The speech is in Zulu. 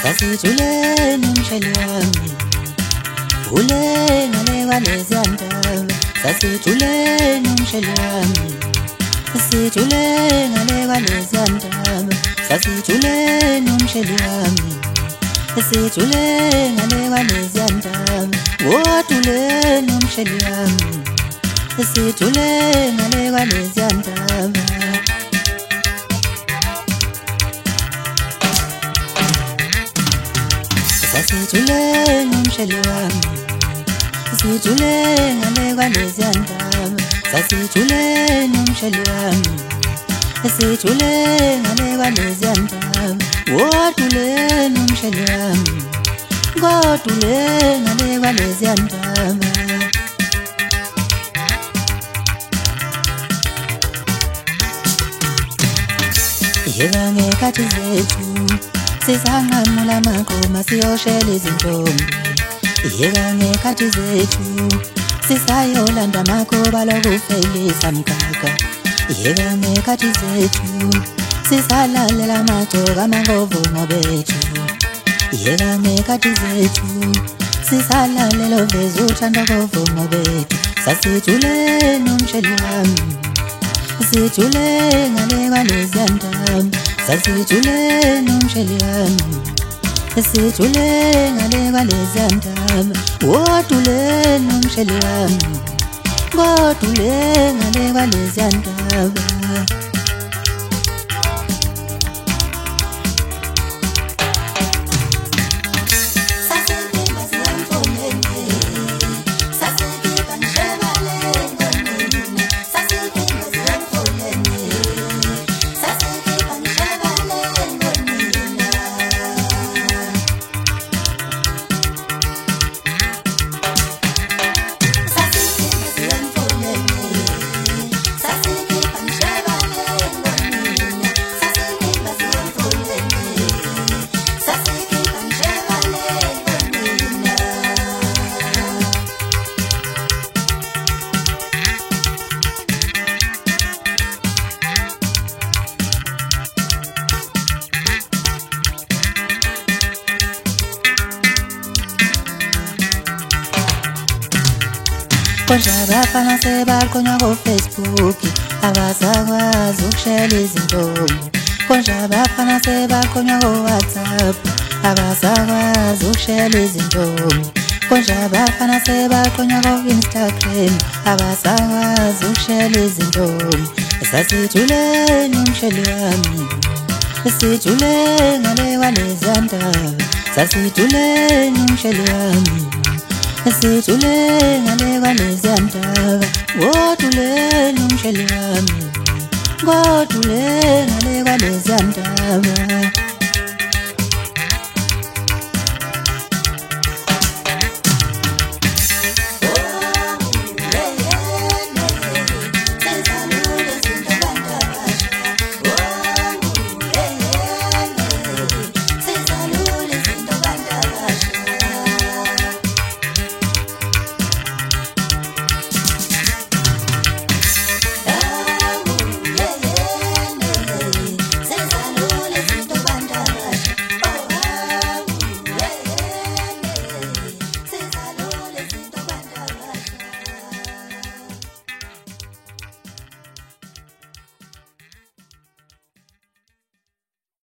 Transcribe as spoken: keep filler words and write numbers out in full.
sasijule nomshali wami ule ngale kwaleziya ndaba sasijule nomshali wami sijule ngale kwaleziya ndaba sasijule nomshali wami sijule ngale kwaleziya ndaba wodule nomshali wami sijule ngale kwaleziya ndaba sasijule nomshali wami sijule ngale kwaleziya ndaba sasijule nomshali wami sijule ngale kwaleziya ndaba wodule nomshali wami ngodule ngale kwaleziya ndaba yeka ngekhathi zethu sisanqamula amagqoma siyoshela izintombi yeka ngekhathi zethu sisayolanda amakhoba lokufelisa mgaga yeka ngekhathi zethu sisalalela amajoka amangovumo bethu yeka ngekhathi zethu sisalalela oveza uthando kovumo bethu sasijule nomshali wami sijule ngale kwaleziya ndaba sasijule nomshali wami sijule ngale kwaleziya ndaba wodule nomshali wami ngodule ngale kwaleziya ndaba konje abafana sebaqonywa ko-Facebook abasakwazi ukushela izintombi konje abafana sebaqonywa ko-WhatsApp abasakwazi ukushela izintombi konje abafana sebaqonywa ko-Instagram abasakwazi ukushela izintombi sasijule nomshali wami sijule ngale kwaleziya ndaba sasijule nomshali wami sijule ngale kwaleziya ndaba wodule nomshali wami ngodule ngale kwaleziya ndaba